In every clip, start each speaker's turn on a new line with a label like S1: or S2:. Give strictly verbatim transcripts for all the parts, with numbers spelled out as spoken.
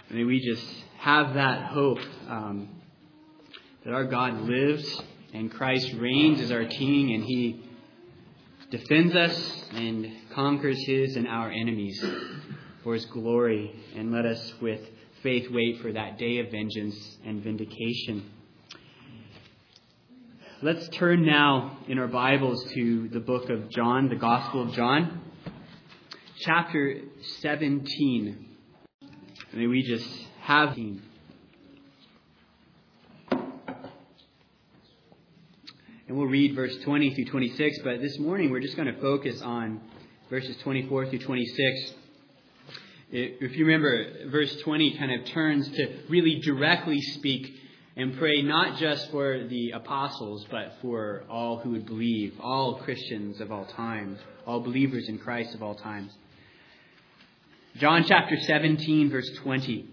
S1: May we just have that hope um, that our God lives and Christ reigns as our King, and He defends us and conquers His and our enemies for His glory. And let us with faith wait for that day of vengeance and vindication. Let's turn now in our Bibles to the book of John, the Gospel of John, chapter seventeen. May we just have him. And we'll read verse twenty through twenty-six, but this morning we're just going to focus on verses twenty-four through twenty-six. If you remember, verse twenty kind of turns to really directly speak and pray not just for the apostles, but for all who would believe, all Christians of all times, all believers in Christ of all times. John chapter seventeen, verse twenty.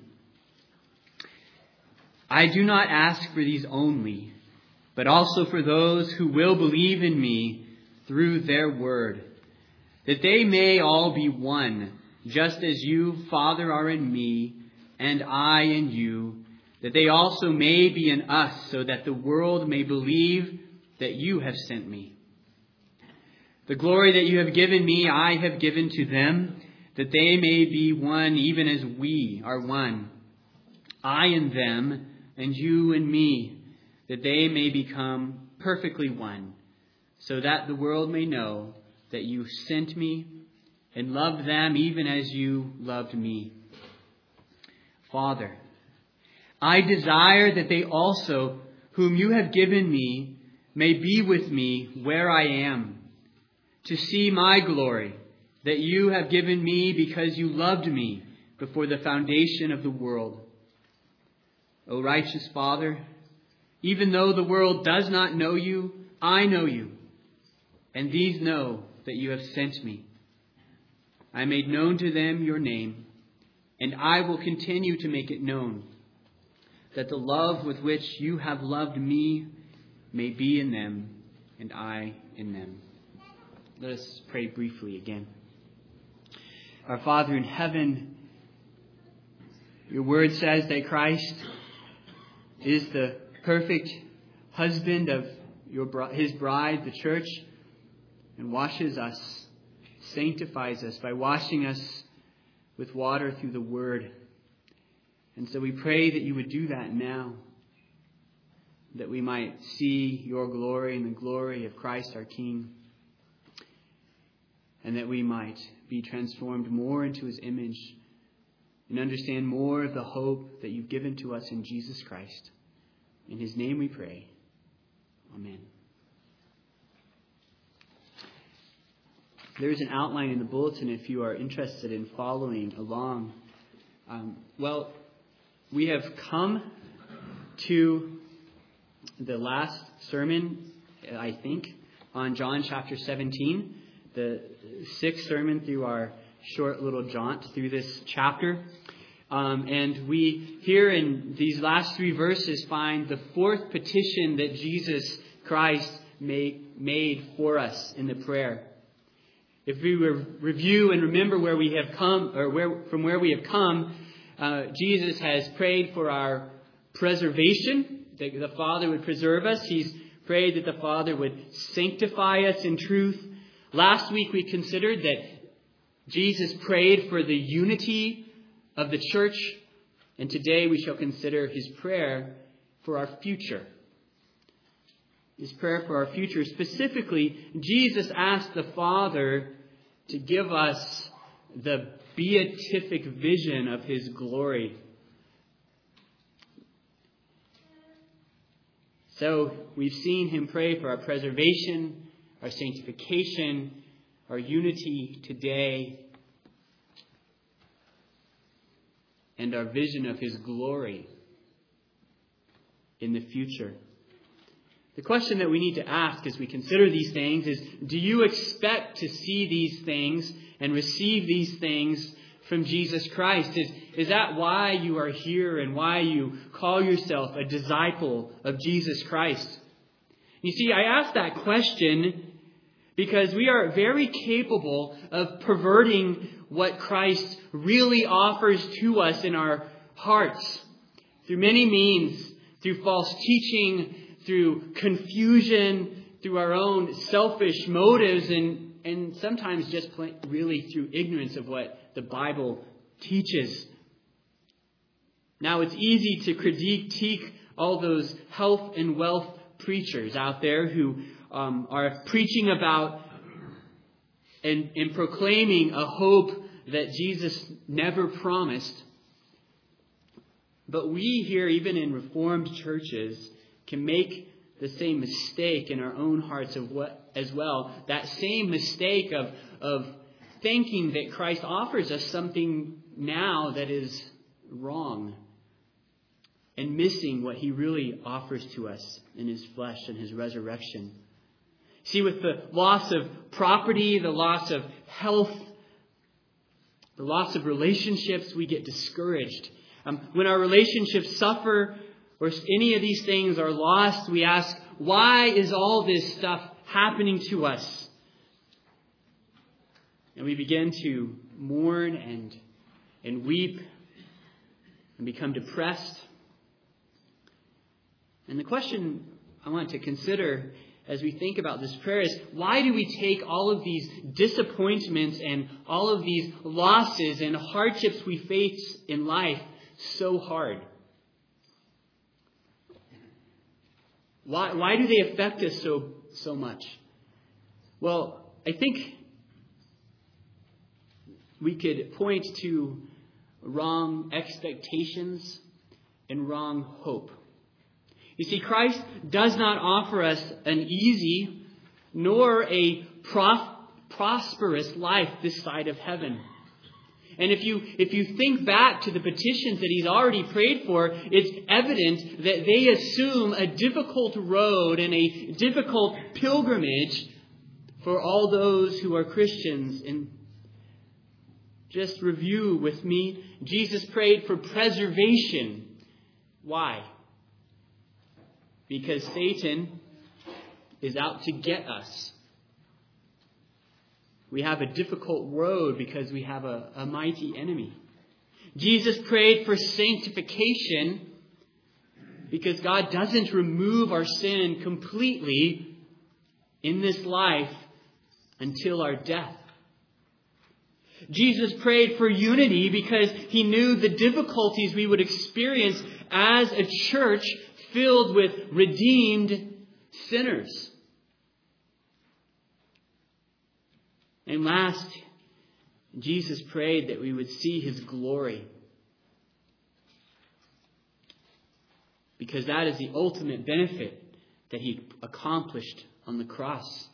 S1: I do not ask for these only, but also for those who will believe in me through their word, that they may all be one, just as you, Father, are in me, and I in you, that they also may be in us, so that the world may believe that you have sent me. The glory that you have given me, I have given to them, that they may be one even as we are one. I in them, and you in me, that they may become perfectly one, so that the world may know that you sent me and loved them even as you loved me. Father, I desire that they also, whom you have given me, may be with me where I am, to see my glory, that you have given me because you loved me before the foundation of the world. O righteous Father, even though the world does not know you, I know you, and these know that you have sent me. I made known to them your name, and I will continue to make it known, that the love with which you have loved me may be in them, and I in them. Let us pray briefly again. Our Father in heaven, your word says that Christ is the perfect husband of your his bride, the church, and washes us, sanctifies us by washing us with water through the word. And so we pray that you would do that now, that we might see your glory and the glory of Christ our King, and that we might be transformed more into his image and understand more of the hope that you've given to us in Jesus Christ. In his name we pray. Amen. There is an outline in the bulletin if you are interested in following along. Um, well, we have come to the last sermon, I think, on John chapter seventeen, the sixth sermon through our short little jaunt through this chapter. Um, and we here in these last three verses find the fourth petition that Jesus Christ made, made for us in the prayer. If we re- review and remember where we have come, or where from where we have come, uh, Jesus has prayed for our preservation, that the Father would preserve us. He's prayed that the Father would sanctify us in truth. Last week we considered that Jesus prayed for the unity of the church, and today we shall consider his prayer for our future. His prayer for our future. Specifically, Jesus asked the Father to give us the beatific vision of his glory. So we've seen him pray for our preservation, our sanctification, our unity today, and our vision of his glory in the future. The question that we need to ask as we consider these things is, do you expect to see these things and receive these things from Jesus Christ? Is, is that why you are here and why you call yourself a disciple of Jesus Christ? You see, I ask that question because we are very capable of perverting what Christ really offers to us in our hearts through many means, through false teaching, through confusion, through our own selfish motives, and, and sometimes just plain, really through ignorance of what the Bible teaches. Now, it's easy to critique all those health and wealth preachers out there who um, are preaching about and, and proclaiming a hope that Jesus never promised. But we here, even in Reformed churches, can make the same mistake in our own hearts of what, as well. That same mistake of, of thinking that Christ offers us something now that is wrong, and missing what he really offers to us in his flesh and his resurrection. See, with the loss of property, the loss of health, the loss of relationships, we get discouraged. Um, when our relationships suffer or any of these things are lost, we ask, why is all this stuff happening to us? And we begin to mourn and, and weep and become depressed. And the question I want to consider as we think about this prayer is, why do we take all of these disappointments and all of these losses and hardships we face in life so hard? Why, why do they affect us so, so much? Well, I think we could point to wrong expectations and wrong hope. You see, Christ does not offer us an easy nor a prof- prosperous life this side of heaven. And if you if you think back to the petitions that he's already prayed for, it's evident that they assume a difficult road and a difficult pilgrimage for all those who are Christians. And just review with me, Jesus prayed for preservation. Why? Because Satan is out to get us. We have a difficult road because we have a, a mighty enemy. Jesus prayed for sanctification because God doesn't remove our sin completely in this life until our death. Jesus prayed for unity because he knew the difficulties we would experience as a church filled with redeemed sinners. And last, Jesus prayed that we would see his glory, because that is the ultimate benefit that he accomplished on the cross.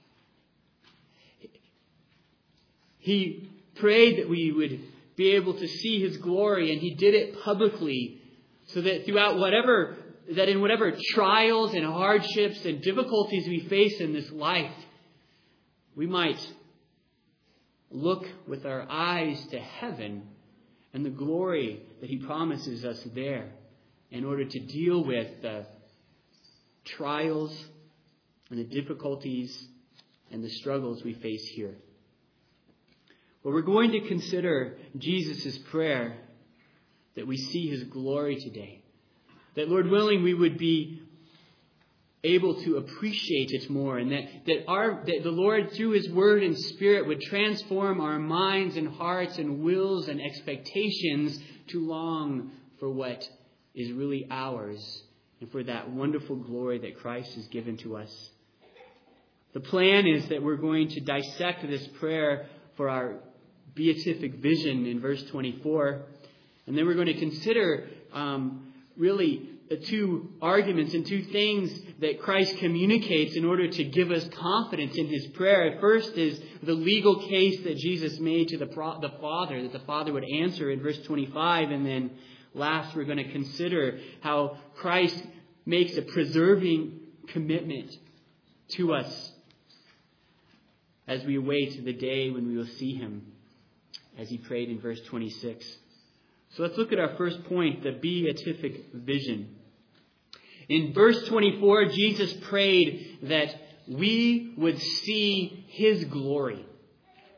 S1: He prayed that we would be able to see his glory, and he did it publicly, so that throughout whatever, that in whatever trials and hardships and difficulties we face in this life, we might look with our eyes to heaven and the glory that he promises us there in order to deal with the trials and the difficulties and the struggles we face here. Well, we're going to consider Jesus' prayer that we see his glory today. That, Lord willing, we would be able to appreciate it more, and that, that, our, that the Lord, through his word and spirit, would transform our minds and hearts and wills and expectations to long for what is really ours and for that wonderful glory that Christ has given to us. The plan is that we're going to dissect this prayer for our beatific vision in verse twenty-four, and then we're going to consider um, really the two arguments and two things that Christ communicates in order to give us confidence in his prayer. First is the legal case that Jesus made to the, pro- the Father, that the Father would answer in verse twenty-five. And then last, we're going to consider how Christ makes a preserving commitment to us as we await the day when we will see him, as he prayed in verse twenty-six. So let's look at our first point, the beatific vision. In verse twenty-four, Jesus prayed that we would see his glory.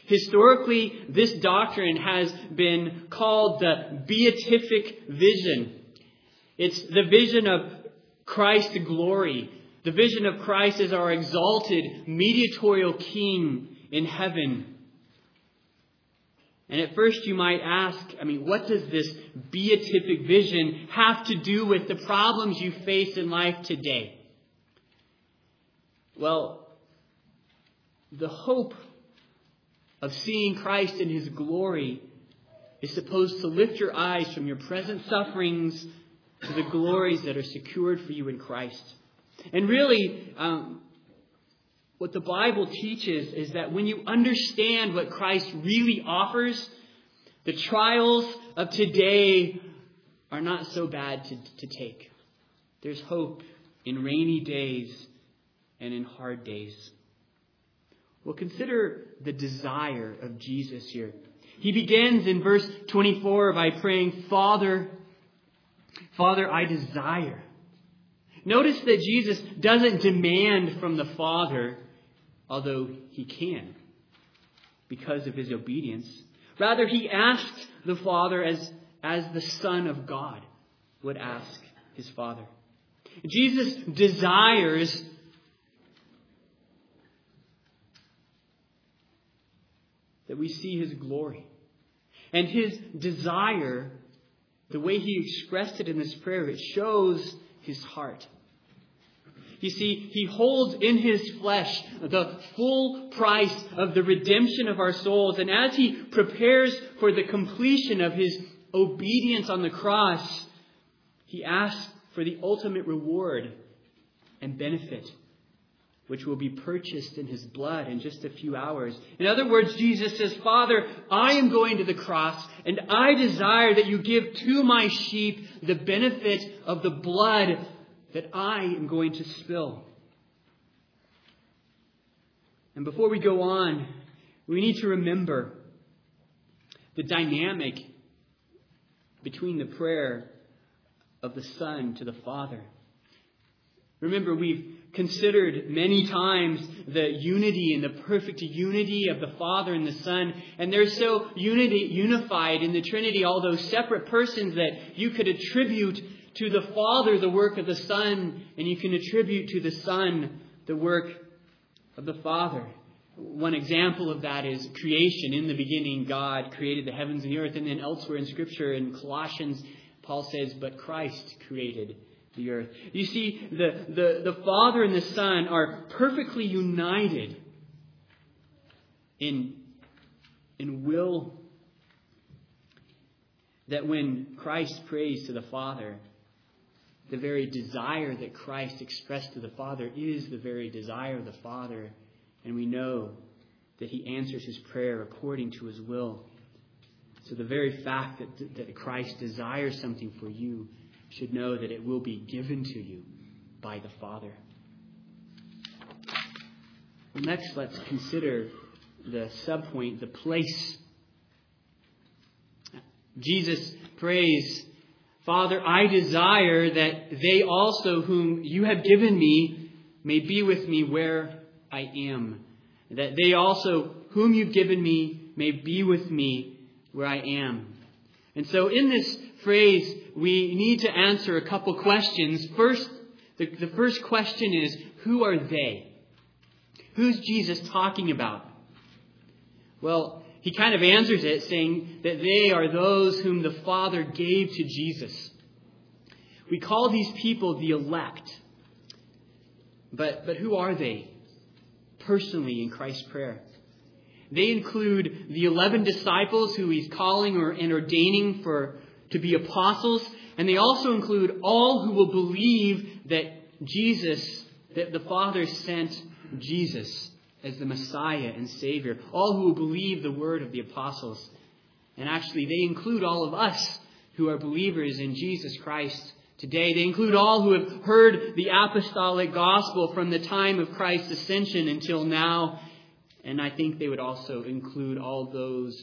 S1: Historically, this doctrine has been called the beatific vision. It's the vision of Christ's glory. The vision of Christ as our exalted mediatorial King in heaven. And at first you might ask, I mean, what does this beatific vision have to do with the problems you face in life today? Well, the hope of seeing Christ in His glory is supposed to lift your eyes from your present sufferings to the glories that are secured for you in Christ. And really, um, what the Bible teaches is that when you understand what Christ really offers, the trials of today are not so bad to, to take. There's hope in rainy days and in hard days. Well, consider the desire of Jesus here. He begins in verse twenty-four by praying, Father, Father, I desire. Notice that Jesus doesn't demand from the Father, although He can, because of His obedience. Rather, He asks the Father as, as the Son of God would ask His Father. Jesus desires that we see His glory. And His desire, the way He expressed it in this prayer, it shows His heart. You see, He holds in His flesh the full price of the redemption of our souls. And as He prepares for the completion of His obedience on the cross, He asks for the ultimate reward and benefit, which will be purchased in His blood in just a few hours. In other words, Jesus says, Father, I am going to the cross, and I desire that you give to my sheep the benefit of the blood that I am going to spill. And before we go on, we need to remember the dynamic between the prayer of the Son to the Father. Remember, we've considered many times the unity and the perfect unity of the Father and the Son. And they're so unity, unified in the Trinity, all those separate persons, that you could attribute to the Father the work of the Son, and you can attribute to the Son the work of the Father. One example of that is creation. In the beginning, God created the heavens and the earth. And then elsewhere in Scripture, in Colossians, Paul says, but Christ created the earth. You see, the, the, the Father and the Son are perfectly united in, in will, that when Christ prays to the Father, the very desire that Christ expressed to the Father is the very desire of the Father. And we know that He answers His prayer according to His will. So the very fact that, that Christ desires something for you should know that it will be given to you by the Father. Well, next, let's consider the subpoint, the place. Jesus prays, Father, I desire that they also whom you have given me may be with me where I am. That they also whom you've given me may be with me where I am. And so in this phrase, we need to answer a couple questions. First, the, the first question is, who are they? Who's Jesus talking about? Well, He kind of answers it saying that they are those whom the Father gave to Jesus. We call these people the elect. But, but who are they personally in Christ's prayer? They include the eleven disciples who He's calling or, and ordaining for to be apostles. And they also include all who will believe that Jesus, that the Father sent Jesus as the Messiah and Savior. All who will believe the word of the apostles. And actually, they include all of us who are believers in Jesus Christ today. They include all who have heard the apostolic gospel from the time of Christ's ascension until now. And I think they would also include all those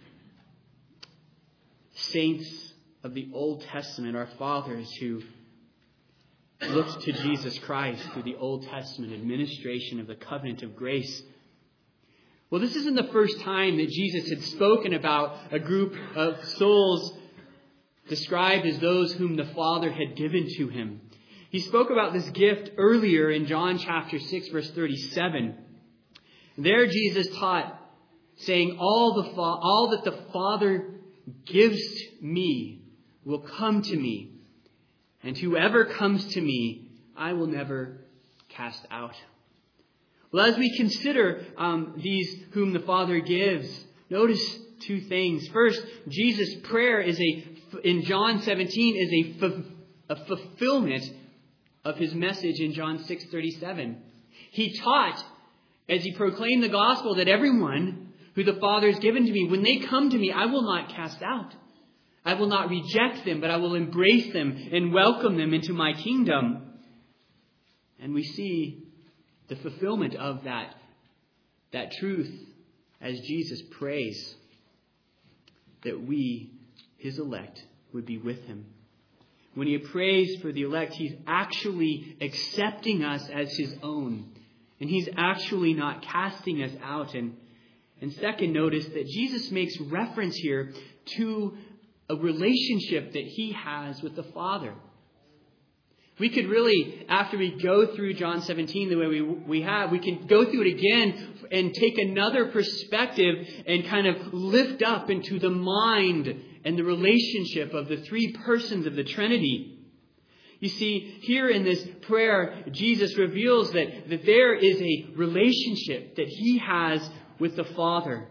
S1: saints of the Old Testament, our fathers who looked to Jesus Christ through the Old Testament administration of the covenant of grace. Well, this isn't the first time that Jesus had spoken about a group of souls described as those whom the Father had given to him. He spoke about this gift earlier in John chapter six, verse thirty-seven. There Jesus taught, saying, all, the fa- all that the Father gives me will come to me, and whoever comes to me, I will never cast out. Well, as we consider um, these whom the Father gives, notice two things. First, Jesus' prayer is a in John seventeen is a, f- a fulfillment of his message in John six thirty-seven. He taught, as he proclaimed the gospel, that everyone who the Father has given to me, when they come to me, I will not cast out. I will not reject them, but I will embrace them and welcome them into my kingdom. And we see the fulfillment of that, that truth as Jesus prays that we, his elect, would be with him. When he prays for the elect, he's actually accepting us as his own. And he's actually not casting us out. And, and second, notice that Jesus makes reference here to a relationship that he has with the Father. We could really, after we go through John seventeen the way we, we have, we can go through it again and take another perspective and kind of lift up into the mind and the relationship of the three persons of the Trinity. You see, here in this prayer, Jesus reveals that, that there is a relationship that he has with the Father.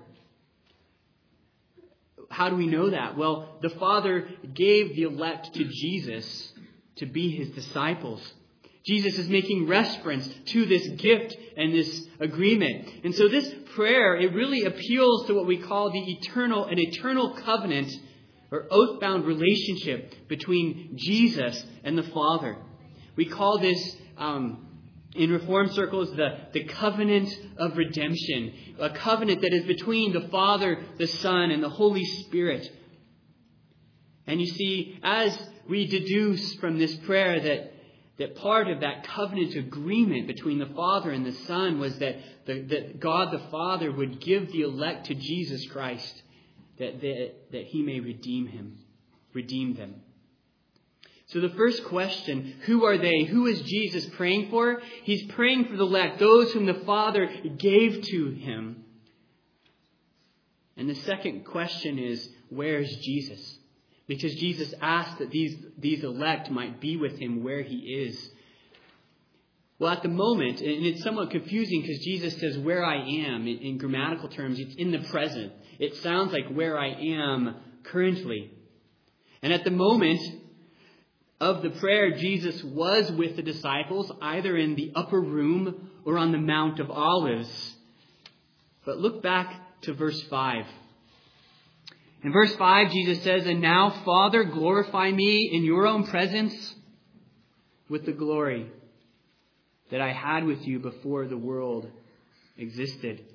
S1: How do we know that? Well, the Father gave the elect to Jesus to be his disciples. Jesus is making reference to this gift and this agreement. And so this prayer, it really appeals to what we call the eternal, an eternal covenant or oath-bound relationship between Jesus and the Father. We call this, um, in Reformed circles, the, the covenant of redemption. A covenant that is between the Father, the Son, and the Holy Spirit. And you see, as we deduce from this prayer that, that part of that covenant agreement between the Father and the Son was that, the, that God the Father would give the elect to Jesus Christ, that, that, that he may redeem him, redeem them. So the first question, who are they? Who is Jesus praying for? He's praying for the elect, those whom the Father gave to him. And the second question is, where is Jesus? Because Jesus asked that these, these elect might be with him where he is. Well, at the moment, and it's somewhat confusing because Jesus says where I am in, in grammatical terms, it's in the present. It sounds like where I am currently. And at the moment of the prayer, Jesus was with the disciples, either in the upper room or on the Mount of Olives. But look back to verse five. In verse five, Jesus says, and now, Father, glorify me in your own presence with the glory that I had with you before the world existed.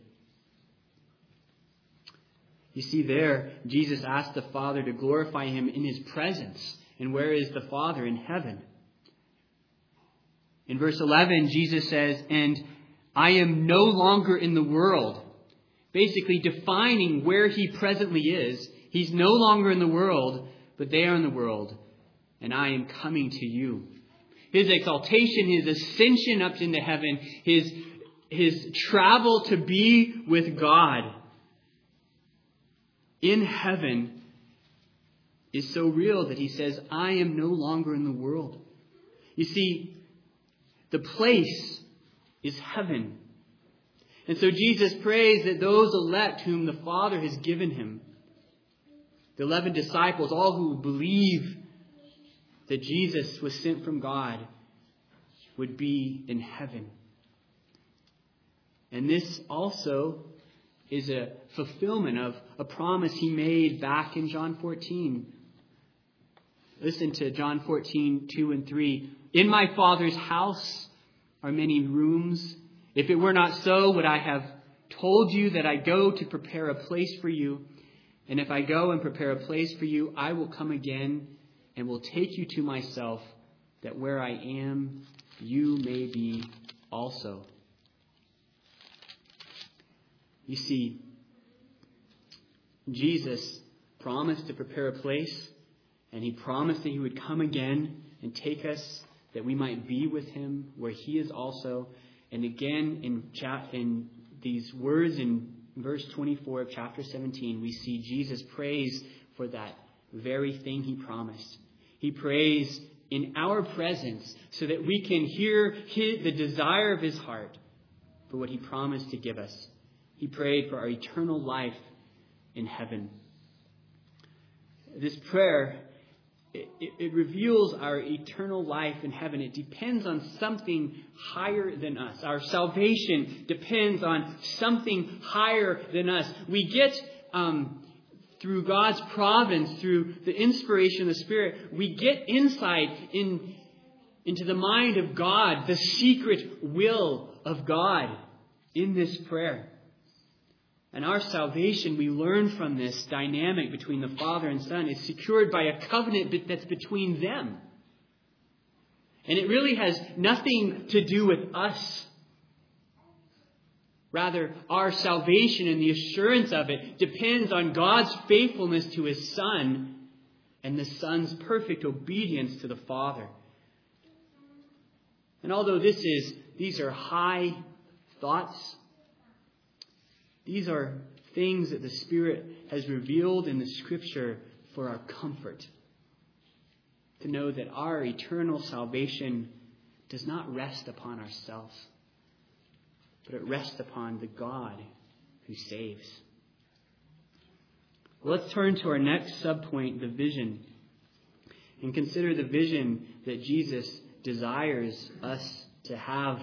S1: You see there, Jesus asked the Father to glorify him in his presence. And where is the Father? In heaven. In verse eleven, Jesus says, and I am no longer in the world. Basically defining where he presently is. He's no longer in the world, but they are in the world, and I am coming to you. His exaltation, his ascension up into heaven, his, his travel to be with God in heaven is so real that he says, I am no longer in the world. You see, the place is heaven. And so Jesus prays that those elect whom the Father has given him, the eleven disciples, all who believe that Jesus was sent from God, would be in heaven. And this also is a fulfillment of a promise he made back in John fourteen. Listen to John fourteen, two and three. In my Father's house are many rooms. If it were not so, would I have told you that I go to prepare a place for you? And if I go and prepare a place for you, I will come again and will take you to myself, that where I am, you may be also. You see, Jesus promised to prepare a place, and he promised that he would come again and take us, that we might be with him where he is also. And again, in, cha- in these words in verse twenty-four of chapter seventeen, we see Jesus prays for that very thing he promised. He prays in our presence so that we can hear his, the desire of his heart for what he promised to give us. He prayed for our eternal life in heaven. This prayer, it, it, it reveals our eternal life in heaven. It depends on something higher than us. Our salvation depends on something higher than us. We get, um, through God's providence, through the inspiration of the Spirit, we get insight in, into the mind of God, the secret will of God in this prayer. And our salvation, we learn from this dynamic between the Father and Son, is secured by a covenant that's between them. And it really has nothing to do with us. Rather, our salvation and the assurance of it depends on God's faithfulness to his Son and the Son's perfect obedience to the Father. And although this is, these are high thoughts, these are things that the Spirit has revealed in the Scripture for our comfort. To know that our eternal salvation does not rest upon ourselves, but it rests upon the God who saves. Well, let's turn to our next subpoint, the vision, and consider the vision that Jesus desires us to have.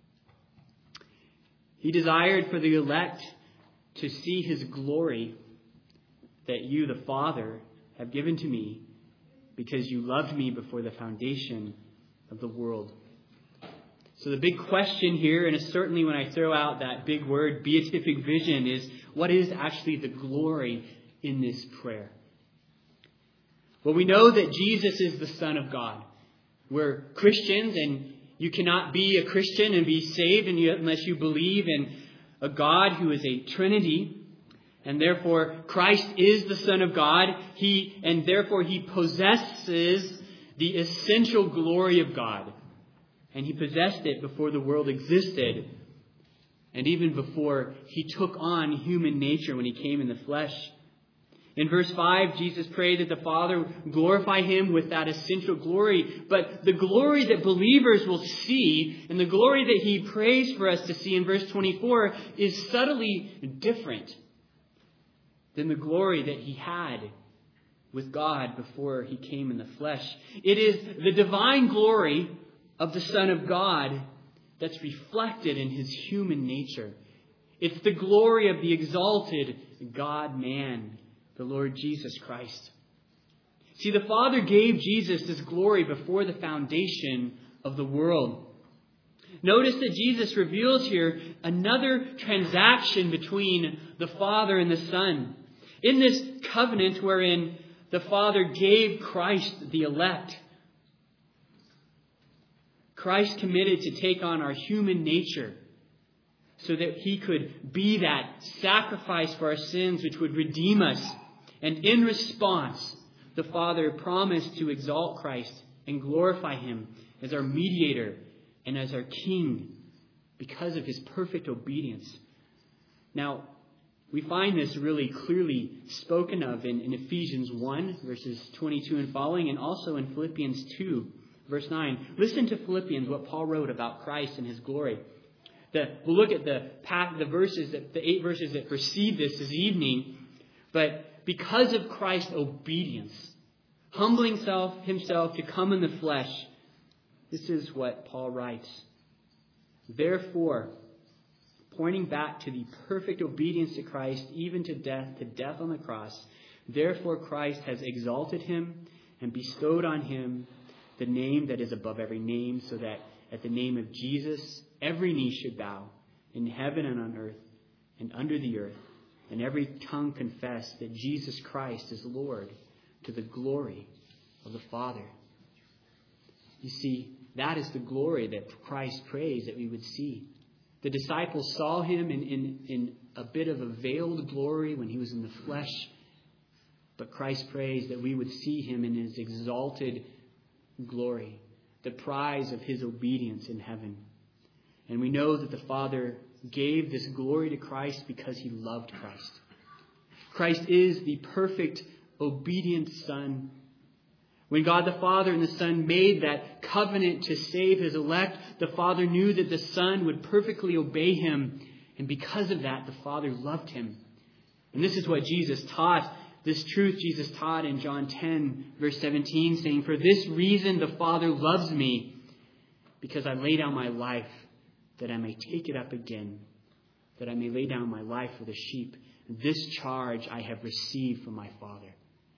S1: He desired for the elect to see his glory that you, the Father, have given to me because you loved me before the foundation of the world. So the big question here, and certainly when I throw out that big word, beatific vision, is what is actually the glory in this prayer? Well, we know that Jesus is the Son of God. We're Christians, and you cannot be a Christian and be saved unless you believe in a God who is a Trinity. And therefore, Christ is the Son of God. He, and therefore, he possesses the essential glory of God. And he possessed it before the world existed. And even before he took on human nature when he came in the flesh. In verse five, Jesus prayed that the Father glorify him with that essential glory. But the glory that believers will see, and the glory that he prays for us to see in verse twenty-four, is subtly different than the glory that he had with God before he came in the flesh. It is the divine glory of the Son of God that's reflected in his human nature. It's the glory of the exalted God-man, the Lord Jesus Christ. See, the Father gave Jesus this glory before the foundation of the world. Notice that Jesus reveals here another transaction between the Father and the Son. In this covenant wherein the Father gave Christ the elect, Christ committed to take on our human nature so that he could be that sacrifice for our sins which would redeem us. And in response, the Father promised to exalt Christ and glorify him as our mediator and as our King because of his perfect obedience. Now, we find this really clearly spoken of in, in Ephesians one, verses twenty-two and following, and also in Philippians two, verse nine. Listen to Philippians, what Paul wrote about Christ and his glory. The, we'll look at the path, the verses, that, the eight verses that precede this this evening. But because of Christ's obedience, humbling self, himself to come in the flesh, this is what Paul writes. Therefore, pointing back to the perfect obedience to Christ, even to death, to death on the cross, therefore Christ has exalted him and bestowed on him the name that is above every name, so that at the name of Jesus, every knee should bow in heaven and on earth and under the earth, and every tongue confess that Jesus Christ is Lord, to the glory of the Father. You see, that is the glory that Christ prays that we would see. The disciples saw him in, in, in a bit of a veiled glory when he was in the flesh. But Christ prays that we would see him in his exalted glory, the prize of his obedience in heaven. And we know that the Father gave this glory to Christ because he loved Christ. Christ is the perfect, obedient Son. When God the Father and the Son made that covenant to save his elect, the Father knew that the Son would perfectly obey him. And because of that, the Father loved him. And this is what Jesus taught. This truth Jesus taught in John ten, verse seventeen, saying, "For this reason the Father loves me, because I lay down my life, that I may take it up again, that I may lay down my life for the sheep. This charge I have received from my Father."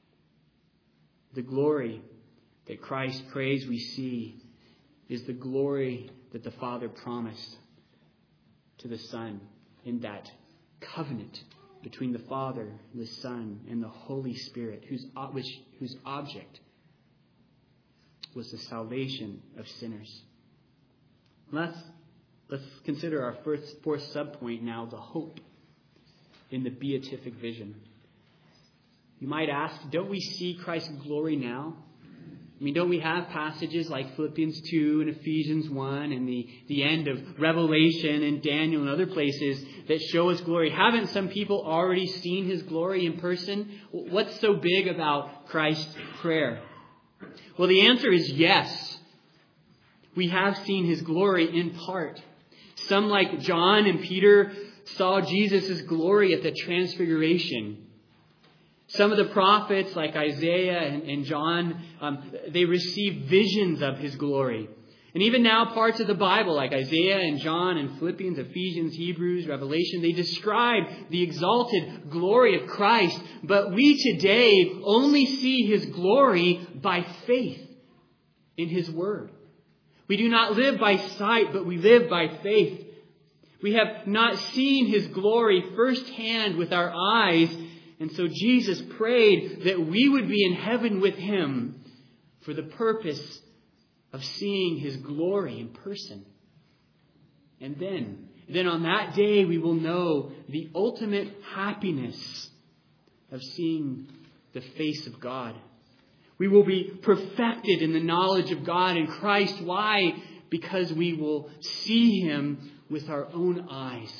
S1: The glory that Christ prays we see is the glory that the Father promised to the Son in that covenant between the Father, the Son, and the Holy Spirit, whose, which, whose object was the salvation of sinners. Let's, let's consider our first, fourth subpoint now, the hope in the beatific vision. You might ask, don't we see Christ's glory now? I mean, don't we have passages like Philippians two and Ephesians one and the, the end of Revelation and Daniel and other places that show his glory? Haven't some people already seen his glory in person? What's so big about Christ's prayer? Well, the answer is yes. We have seen his glory in part. Some, like John and Peter, saw Jesus' glory at the Transfiguration. Some of the prophets, like Isaiah and, and John, um, they received visions of his glory. And even now, parts of the Bible, like Isaiah and John and Philippians, Ephesians, Hebrews, Revelation, they describe the exalted glory of Christ. But we today only see his glory by faith in his word. We do not live by sight, but we live by faith. We have not seen his glory firsthand with our eyes. And so Jesus prayed that we would be in heaven with him for the purpose of seeing his glory in person. And then, then on that day we will know the ultimate happiness of seeing the face of God. We will be perfected in the knowledge of God in Christ. Why? Because we will see him with our own eyes.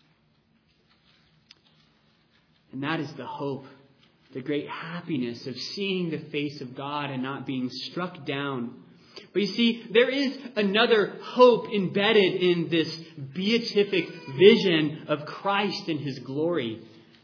S1: And that is the hope, the great happiness of seeing the face of God and not being struck down. But you see, there is another hope embedded in this beatific vision of Christ and his glory.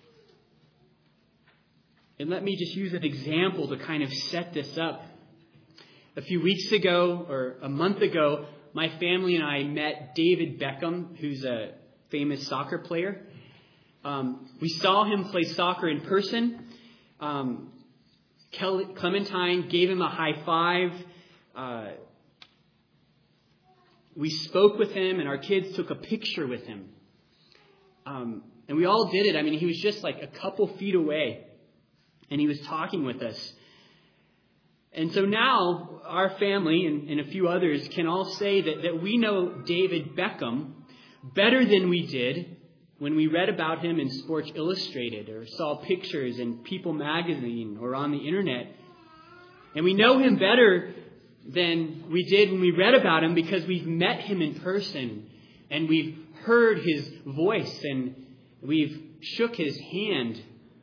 S1: And let me just use an example to kind of set this up. A few weeks ago, or a month ago, my family and I met David Beckham, who's a famous soccer player. Um, we saw him play soccer in person. Um, Clementine gave him a high five. Uh, we spoke with him, and our kids took a picture with him. Um, and we all did it. I mean, he was just like a couple feet away, and he was talking with us. And so now our family and, and a few others can all say that, that we know David Beckham better than we did when we read about him in Sports Illustrated or saw pictures in People magazine or on the internet. And we know him better than we did when we read about him because we've met him in person and we've heard his voice and we've shook his hand.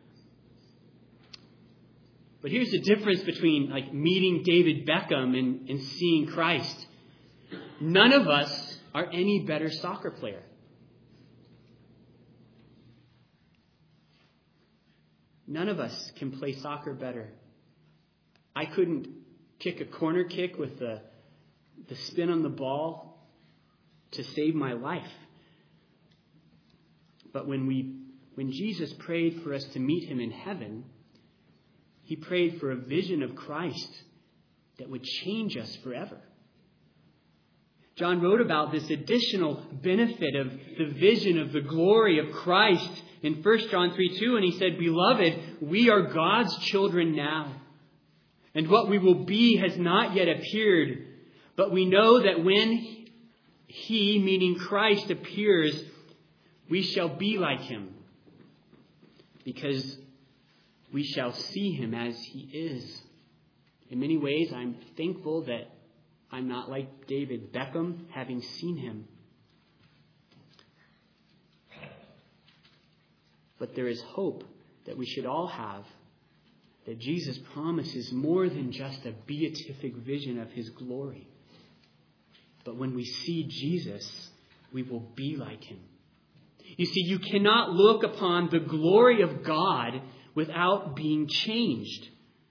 S1: But here's the difference between like meeting David Beckham and, and seeing Christ. None of us are any better soccer player. None of us can play soccer better. I couldn't kick a corner kick with the, the spin on the ball to save my life. But when we, when Jesus prayed for us to meet him in heaven, he prayed for a vision of Christ that would change us forever. John wrote about this additional benefit of the vision of the glory of Christ in First John three two, and he said, "Beloved, we are God's children now, and what we will be has not yet appeared, but we know that when he, meaning Christ, appears, we shall be like him, because we shall see him as he is. In many ways, I'm thankful that I'm not like David Beckham, having seen him. But there is hope that we should all have, that Jesus promises more than just a beatific vision of his glory. But when we see Jesus, we will be like him. You see, you cannot look upon the glory of God without being changed.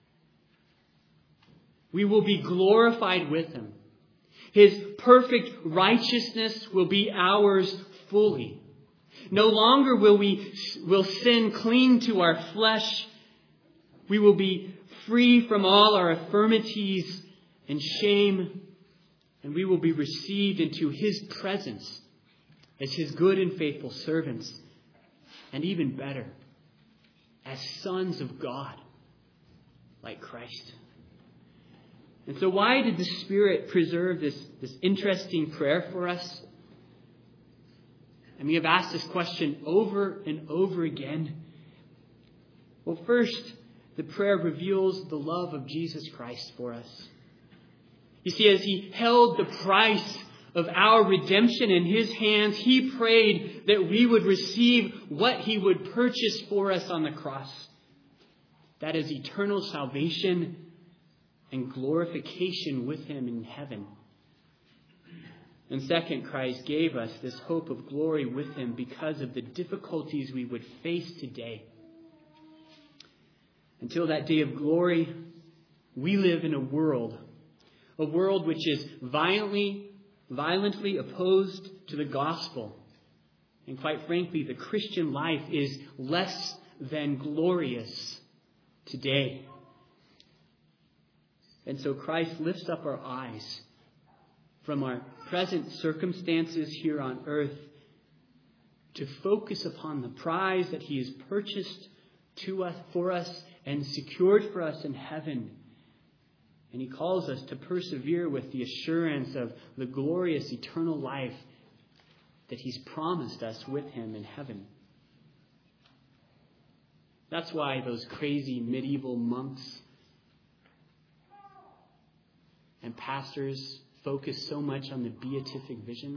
S1: We will be glorified with him. His perfect righteousness will be ours fully. No longer will we will sin cling to our flesh. We will be free from all our infirmities and shame, and we will be received into his presence as his good and faithful servants, and even better, as sons of God, like Christ. And so why did the Spirit preserve this, this interesting prayer for us? And we have asked this question over and over again. Well, first, the prayer reveals the love of Jesus Christ for us. You see, as he held the price of our redemption in his hands, he prayed that we would receive what he would purchase for us on the cross. That is eternal salvation and glorification with him in heaven. And second, Christ gave us this hope of glory with him because of the difficulties we would face today. Until that day of glory, we live in a world, a world which is violently, violently opposed to the gospel. And quite frankly, the Christian life is less than glorious today. And so Christ lifts up our eyes from our present circumstances here on earth to focus upon the prize that he has purchased to us, for us, and secured for us in heaven. And he calls us to persevere with the assurance of the glorious eternal life that he's promised us with him in heaven. That's why those crazy medieval monks and pastors focus so much on the beatific vision.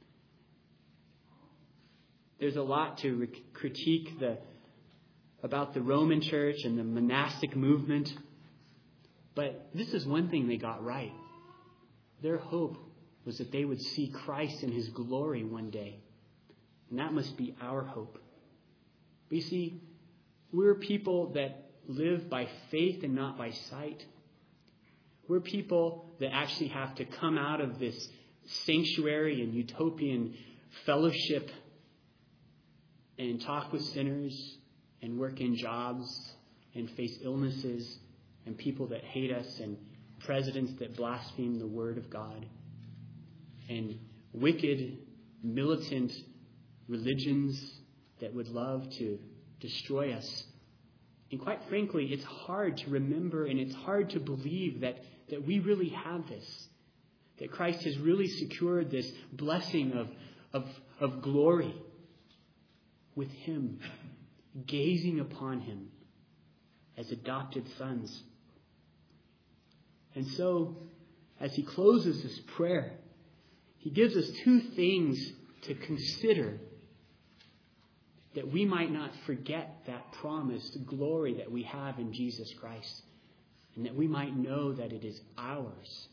S1: There's a lot to re- critique the about the Roman Church and the monastic movement. But this is one thing they got right. Their hope was that they would see Christ in his glory one day. And that must be our hope. But you see, we're people that live by faith and not by sight. We're people that actually have to come out of this sanctuary and utopian fellowship and talk with sinners and work in jobs and face illnesses and people that hate us and presidents that blaspheme the word of God and wicked, militant religions that would love to destroy us. And quite frankly, it's hard to remember and it's hard to believe that, that we really have this, that Christ has really secured this blessing of, of, of glory with him, gazing upon him as adopted sons. And so, as he closes this prayer, he gives us two things to consider that we might not forget that promised glory that we have in Jesus Christ, and that we might know that it is ours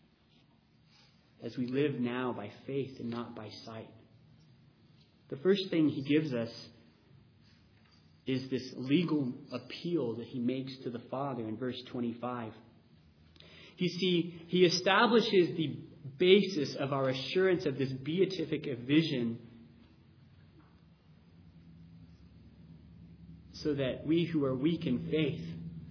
S1: as we live now by faith and not by sight. The first thing he gives us is this legal appeal that he makes to the Father in verse twenty-five. You see, he establishes the basis of our assurance of this beatific vision so that we who are weak in faith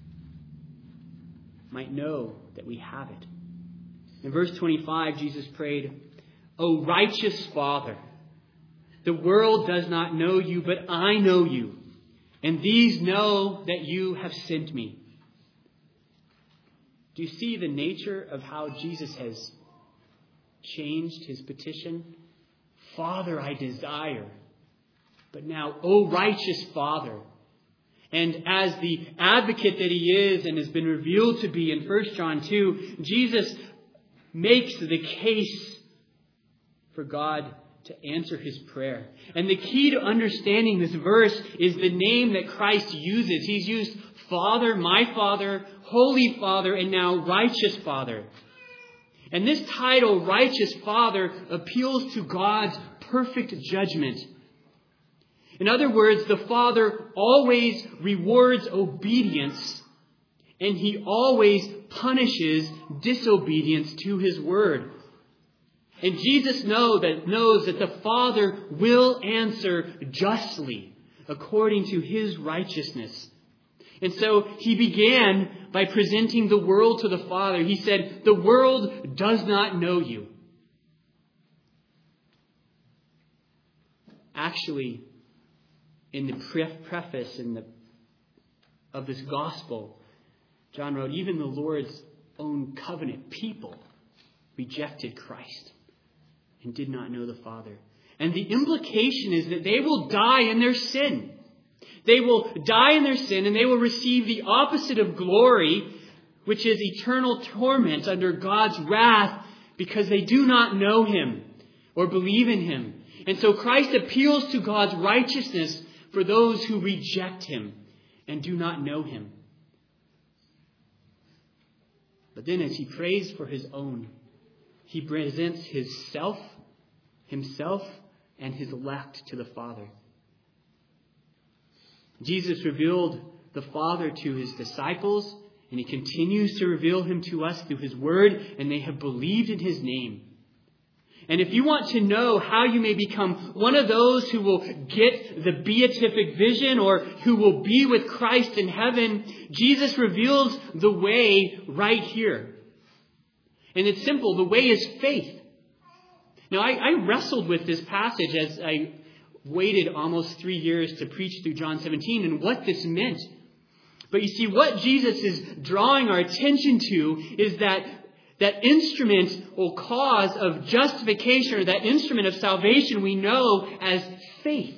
S1: might know that we have it. In verse twenty-five, Jesus prayed, "O righteous Father, the world does not know you, but I know you, and these know that you have sent me." Do you see the nature of how Jesus has changed his petition. Father, I desire. But now, O righteous Father. And as the advocate that he is and has been revealed to be in First John two, Jesus makes the case for God to answer his prayer. And the key to understanding this verse is the name that Christ uses. He's used Father, my Father, Holy Father, and now Righteous Father. And this title, Righteous Father, appeals to God's perfect judgment. In other words, the Father always rewards obedience, and he always punishes disobedience to his word. And Jesus know that, knows that the Father will answer justly according to his righteousness. And so he began by presenting the world to the Father. He said, the world does not know you. Actually, in the pre- preface in the, of this gospel, John wrote, even the Lord's own covenant people rejected Christ and did not know the Father. And the implication is that they will die in their sin. They will die in their sin and they will receive the opposite of glory, which is eternal torment under God's wrath because they do not know him or believe in him. And so Christ appeals to God's righteousness for those who reject him and do not know him. But then as he prays for his own, he presents his self, himself, and his elect to the Father. Jesus revealed the Father to his disciples, and he continues to reveal him to us through his word, and they have believed in his name. And if you want to know how you may become one of those who will get the beatific vision or who will be with Christ in heaven, Jesus reveals the way right here. And it's simple. The way is faith. Now, I, I wrestled with this passage as I waited almost three years to preach through John seventeen and what this meant. But you see, what Jesus is drawing our attention to is that that instrument or cause of justification, or that instrument of salvation we know as faith.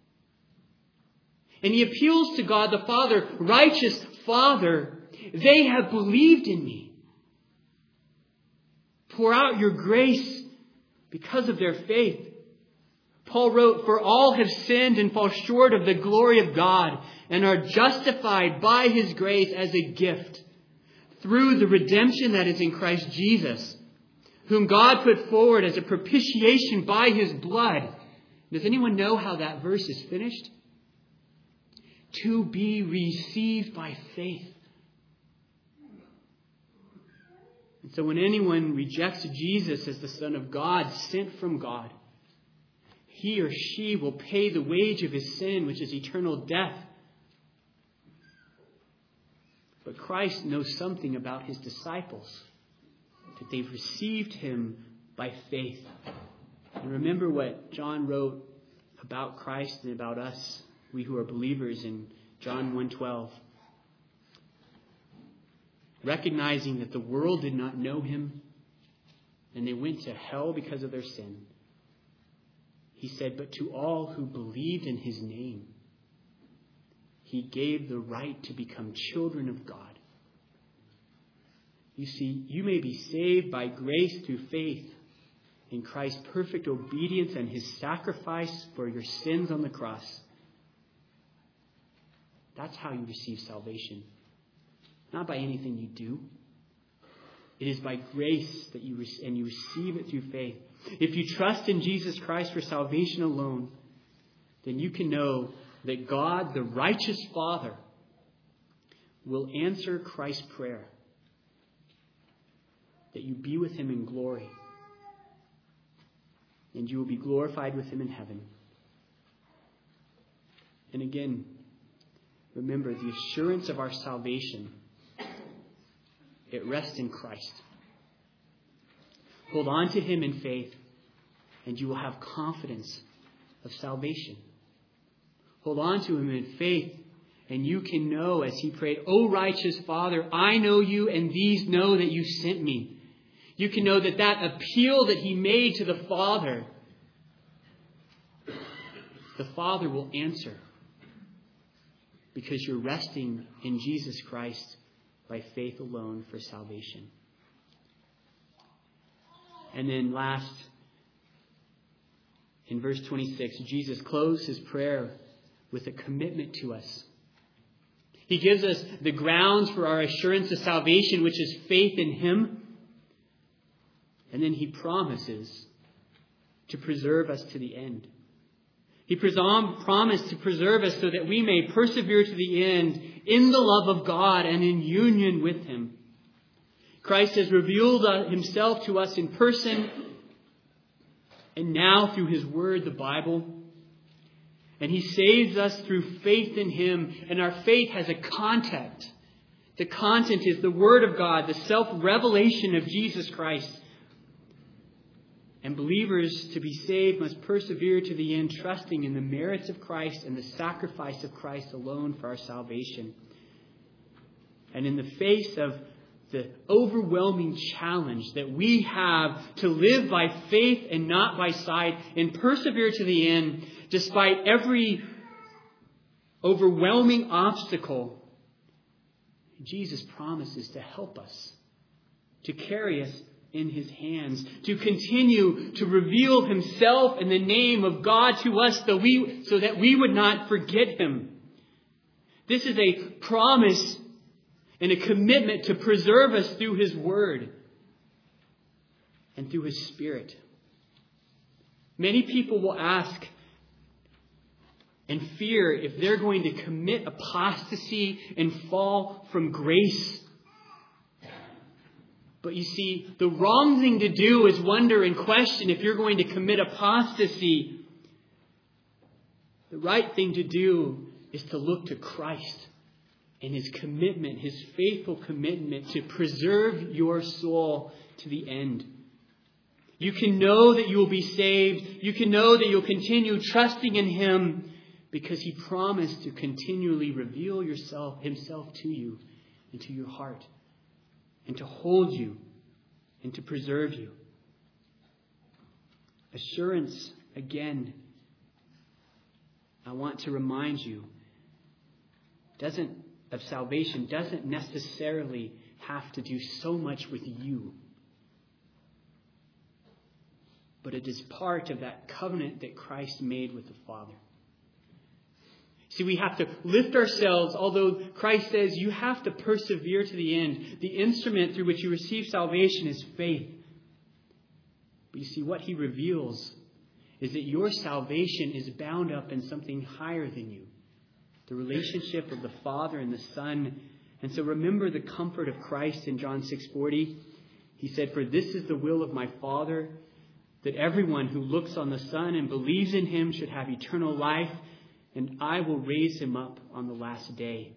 S1: And he appeals to God the Father, righteous Father, they have believed in me. Pour out your grace because of their faith. Paul wrote, for all have sinned and fall short of the glory of God and are justified by his grace as a gift through the redemption that is in Christ Jesus, whom God put forward as a propitiation by his blood. Does anyone know how that verse is finished? To be received by faith. And so when anyone rejects Jesus as the Son of God, sent from God, he or she will pay the wage of his sin, which is eternal death. But Christ knows something about his disciples, that they've received him by faith. And remember what John wrote about Christ and about us, we who are believers, in John one twelve. Recognizing that the world did not know him and they went to hell because of their sin. He said, but to all who believed in his name, he gave the right to become children of God. You see, you may be saved by grace through faith in Christ's perfect obedience and his sacrifice for your sins on the cross. That's how you receive salvation. Not by anything you do. It is by grace that you re- and you receive it through faith. If you trust in Jesus Christ for salvation alone, then you can know that God, the righteous Father, will answer Christ's prayer. That you be with him in glory. And you will be glorified with him in heaven. And again, remember the assurance of our salvation. It rests in Christ. Hold on to him in faith, and you will have confidence of salvation. Hold on to him in faith, and you can know, as he prayed, O righteous Father, I know you, and these know that you sent me. You can know that that appeal that he made to the Father, the Father will answer. Because you're resting in Jesus Christ by faith alone for salvation. And then last, in verse twenty-six, Jesus closed his prayer with a commitment to us. He gives us the grounds for our assurance of salvation, which is faith in him. And then he promises to preserve us to the end. He promised to preserve us so that we may persevere to the end in the love of God and in union with him. Christ has revealed himself to us in person and now through his word, the Bible. And he saves us through faith in him. And our faith has a content. The content is the word of God, the self-revelation of Jesus Christ. And believers, to be saved, must persevere to the end, trusting in the merits of Christ and the sacrifice of Christ alone for our salvation. And in the face of the overwhelming challenge that we have to live by faith and not by sight, and persevere to the end, despite every overwhelming obstacle, Jesus promises to help us, to carry us in his hands, to continue to reveal himself in the name of God to us, so, we, so that we would not forget him. This is a promise and a commitment to preserve us through his word and through his Spirit. Many people will ask and fear if they're going to commit apostasy and fall from grace. But you see, the wrong thing to do is wonder and question if you're going to commit apostasy. The right thing to do is to look to Christ and his commitment, his faithful commitment to preserve your soul to the end. You can know that you will be saved. You can know that you'll continue trusting in him because he promised to continually reveal yourself, himself to you and to your heart, and to hold you and to preserve you. Assurance, again, I want to remind you, doesn't of salvation doesn't necessarily have to do so much with you. But it is part of that covenant that Christ made with the Father. See, we have to lift ourselves, although Christ says you have to persevere to the end. The instrument through which you receive salvation is faith. But you see, what he reveals is that your salvation is bound up in something higher than you. The relationship of the Father and the Son. And so remember the comfort of Christ in John six forty. He said, "For this is the will of my Father, that everyone who looks on the Son and believes in him should have eternal life, and I will raise him up on the last day."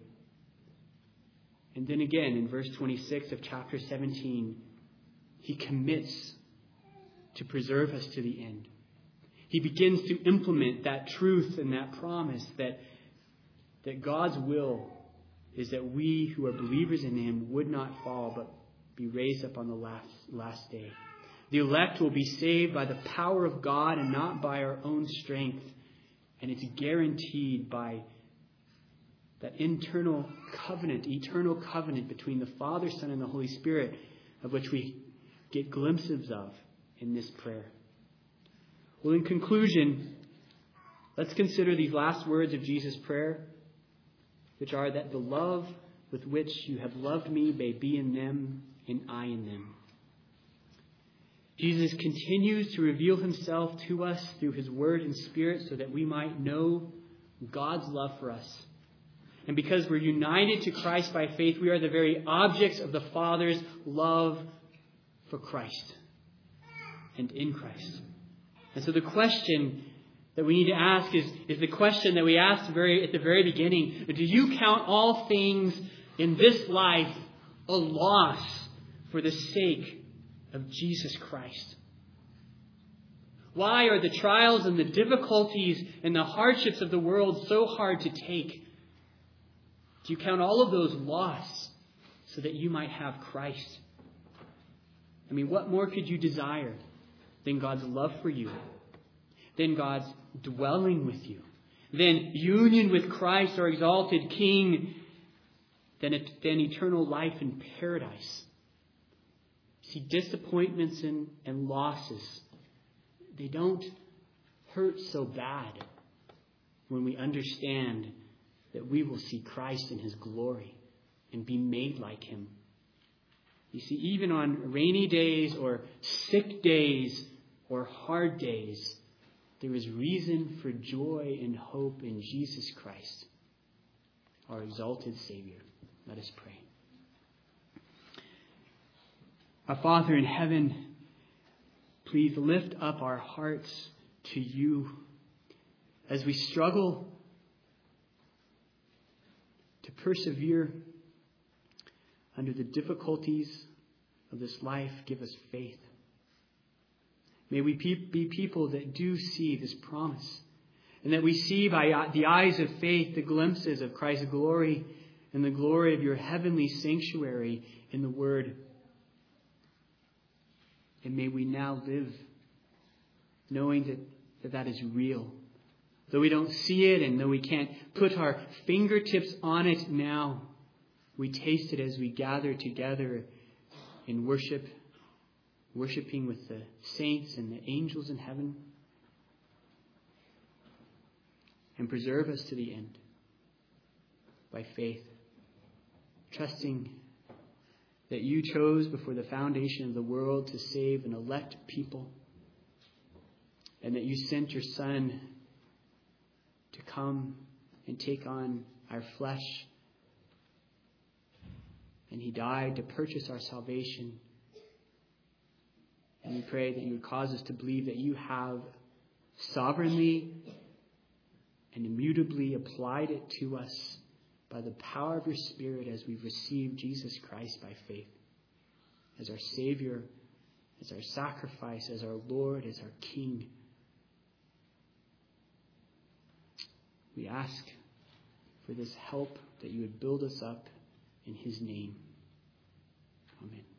S1: And then again in verse twenty-six of chapter seventeen, he commits to preserve us to the end. He begins to implement that truth and that promise that, that God's will is that we who are believers in him would not fall, but be raised up on the last, last day. The elect will be saved by the power of God and not by our own strength. And it's guaranteed by that internal covenant, eternal covenant between the Father, Son, and the Holy Spirit, of which we get glimpses of in this prayer. Well, in conclusion, let's consider these last words of Jesus' prayer, which are that the love with which you have loved me may be in them and I in them. Jesus continues to reveal himself to us through his word and Spirit so that we might know God's love for us. And because we're united to Christ by faith, we are the very objects of the Father's love for Christ and in Christ. And so the question that we need to ask is, is the question that we asked very, at the very beginning. Do you count all things in this life a loss for the sake of Jesus Christ? Why are the trials and the difficulties and the hardships of the world so hard to take? Do you count all of those loss so that you might have Christ? I mean, what more could you desire than God's love for you, than God's dwelling with you, than union with Christ, our exalted King, than, than eternal life in paradise? See, disappointments and, and losses, they don't hurt so bad when we understand that we will see Christ in his glory and be made like him. You see, even on rainy days or sick days or hard days, there is reason for joy and hope in Jesus Christ, our exalted Savior. Let us pray. Our Father in heaven, please lift up our hearts to you as we struggle to persevere under the difficulties of this life. Give us faith. May we be people that do see this promise, and that we see by the eyes of faith the glimpses of Christ's glory and the glory of your heavenly sanctuary in the Word. And may we now live knowing that that, that is real. Though we don't see it and though we can't put our fingertips on it now, we taste it as we gather together in worship, worshiping with the saints and the angels in heaven. And preserve us to the end by faith, trusting that you chose before the foundation of the world to save an elect people, and that you sent your Son to come and take on our flesh. And he died to purchase our salvation. And we pray that you would cause us to believe that you have sovereignly and immutably applied it to us by the power of your Spirit as we've received Jesus Christ by faith as our Savior, as our sacrifice, as our Lord, as our King. We ask for this help, that you would build us up in his name. Amen.